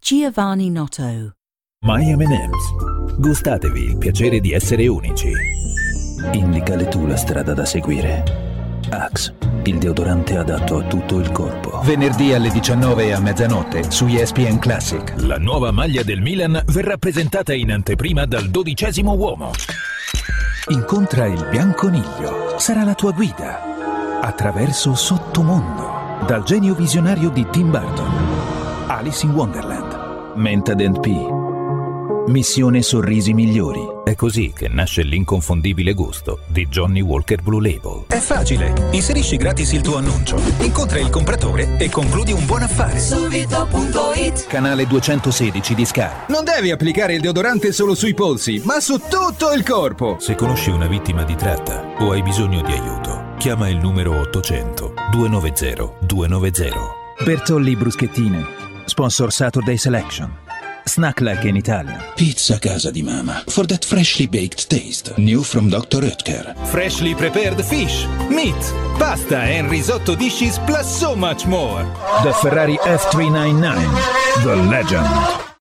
Giovanni Notto. My M&M's. Gustatevi il piacere di essere unici. Indicale tu la strada da seguire. Axe, il deodorante adatto a tutto il corpo. Venerdì alle 19 a mezzanotte su ESPN Classic. La nuova maglia del Milan verrà presentata in anteprima dal 12° uomo. Incontra il Bianconiglio. Sarà la tua guida attraverso Sottomondo. Dal genio visionario di Tim Burton. Alice in Wonderland. Mentadent P. Missione sorrisi migliori. È così che nasce l'inconfondibile gusto di Johnny Walker Blue Label. È facile. Inserisci gratis il tuo annuncio, incontra il compratore e concludi un buon affare. Subito.it. Canale 216 di Sky. Non devi applicare il deodorante solo sui polsi, ma su tutto il corpo. Se conosci una vittima di tratta o hai bisogno di aiuto, chiama il numero 800 290 290. Bertolli Bruschettine. Sponsor Saturday Selection. Snack like in Italia. Pizza casa di mamma. For that freshly baked taste. New from Dr. Oetker. Freshly prepared fish, meat, pasta and risotto dishes plus so much more. The Ferrari F399. The Legend.